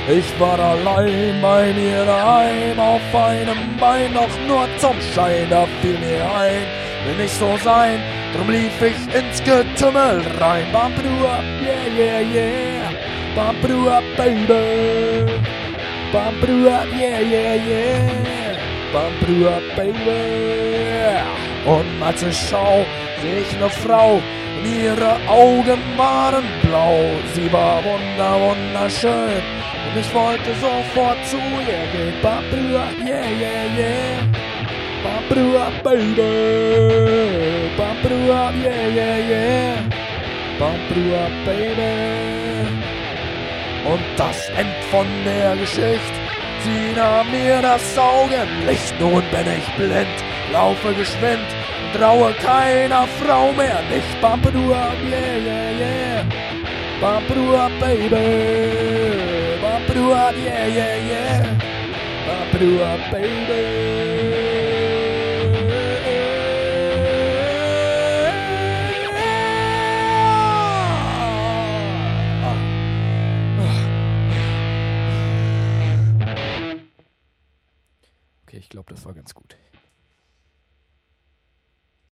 Ich war allein bei mir daheim, auf einem Bein, doch nur zum Schein, da fiel mir ein, will nicht so sein, drum lief ich ins Getümmel rein. Bambrua, yeah, yeah, yeah, Bambrua, baby, Bambrua, yeah, yeah, yeah, Bambrua, baby. Und als ich schau, seh ich ne Frau, und ihre Augen waren blau. Sie war wunderschön, und ich wollte sofort zu ihr gehen. Bambrua, yeah, yeah, yeah, Bambrua, baby, Bambrua, yeah, yeah, yeah, Bambrua, baby. Und das End von der Geschichte, sie nahm mir das Augenlicht. Nun bin ich blind, laufe geschwind, traue keiner Frau mehr nicht. Bambrua, yeah, yeah, yeah, Bambrua, baby, Bambrua, yeah, yeah, yeah, Bambrua, baby. Okay, ich glaube, das war ganz gut.